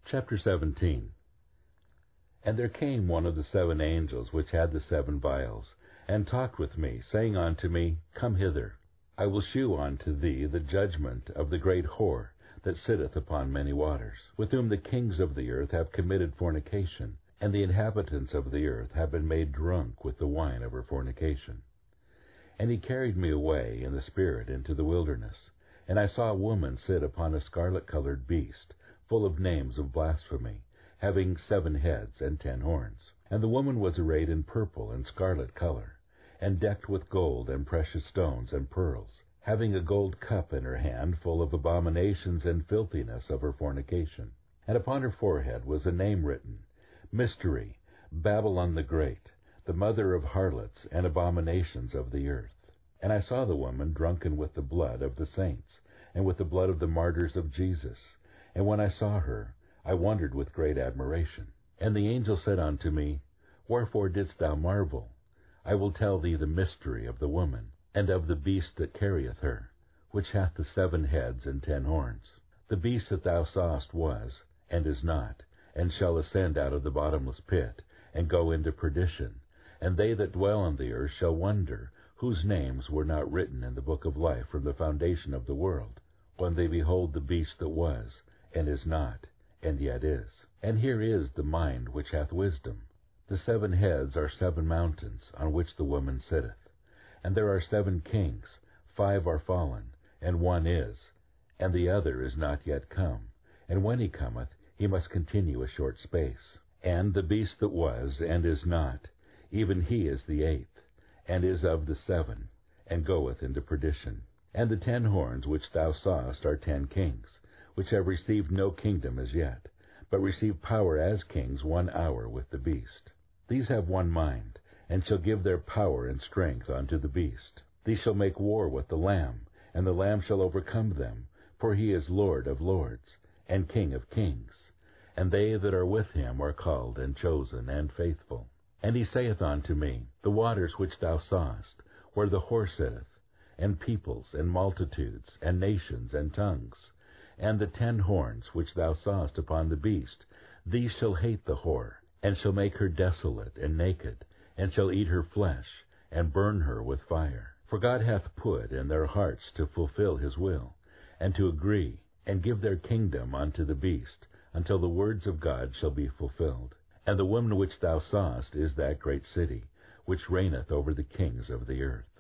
Chapter 17. And there came one of the 7 angels which had the 7 vials, and talked with me, saying unto me, Come hither. I will shew unto thee the judgment of the great whore that sitteth upon many waters, with whom the kings of the earth have committed fornication, and the inhabitants of the earth have been made drunk with the wine of her fornication. And he carried me away in the spirit into the wilderness, and I saw a woman sit upon a scarlet-colored beast, full of names of blasphemy, having 7 heads and 10 horns. And the woman was arrayed in purple and scarlet color, and decked with gold and precious stones and pearls, having a gold cup in her hand full of abominations and filthiness of her fornication. And upon her forehead was a name written, Mystery, Babylon the Great, the mother of harlots and abominations of the earth. And I saw the woman drunken with the blood of the saints, and with the blood of the martyrs of Jesus. And when I saw her, I wondered with great admiration. And the angel said unto me, Wherefore didst thou marvel? I will tell thee the mystery of the woman, and of the beast that carrieth her, which hath the 7 heads and 10 horns. The beast that thou sawest was, and is not, and shall ascend out of the bottomless pit, and go into perdition. And they that dwell on the earth shall wonder, whose names were not written in the book of life from the foundation of the world, when they behold the beast that was, and is not, and yet is. And here is the mind which hath wisdom. The 7 heads are 7 mountains, on which the woman sitteth. And there are 7 kings, 5 are fallen, and 1 is, and the other is not yet come. And when he cometh, he must continue a short space. And the beast that was, and is not, even he is the 8th, and is of the 7, and goeth into perdition. And the 10 horns which thou sawest are 10 kings, which have received no kingdom as yet, but receive power as kings 1 hour with the beast. These have one mind, and shall give their power and strength unto the beast. These shall make war with the Lamb, and the Lamb shall overcome them, for he is Lord of lords, and King of kings. And they that are with him are called, and chosen, and faithful. And he saith unto me, The waters which thou sawest, where the whore sitteth, and peoples, and multitudes, and nations, and tongues, and the 10 horns which thou sawest upon the beast, these shall hate the whore, and shall make her desolate and naked, and shall eat her flesh, and burn her with fire. For God hath put in their hearts to fulfill his will, and to agree, and give their kingdom unto the beast, until the words of God shall be fulfilled. And the woman which thou sawest is that great city, which reigneth over the kings of the earth.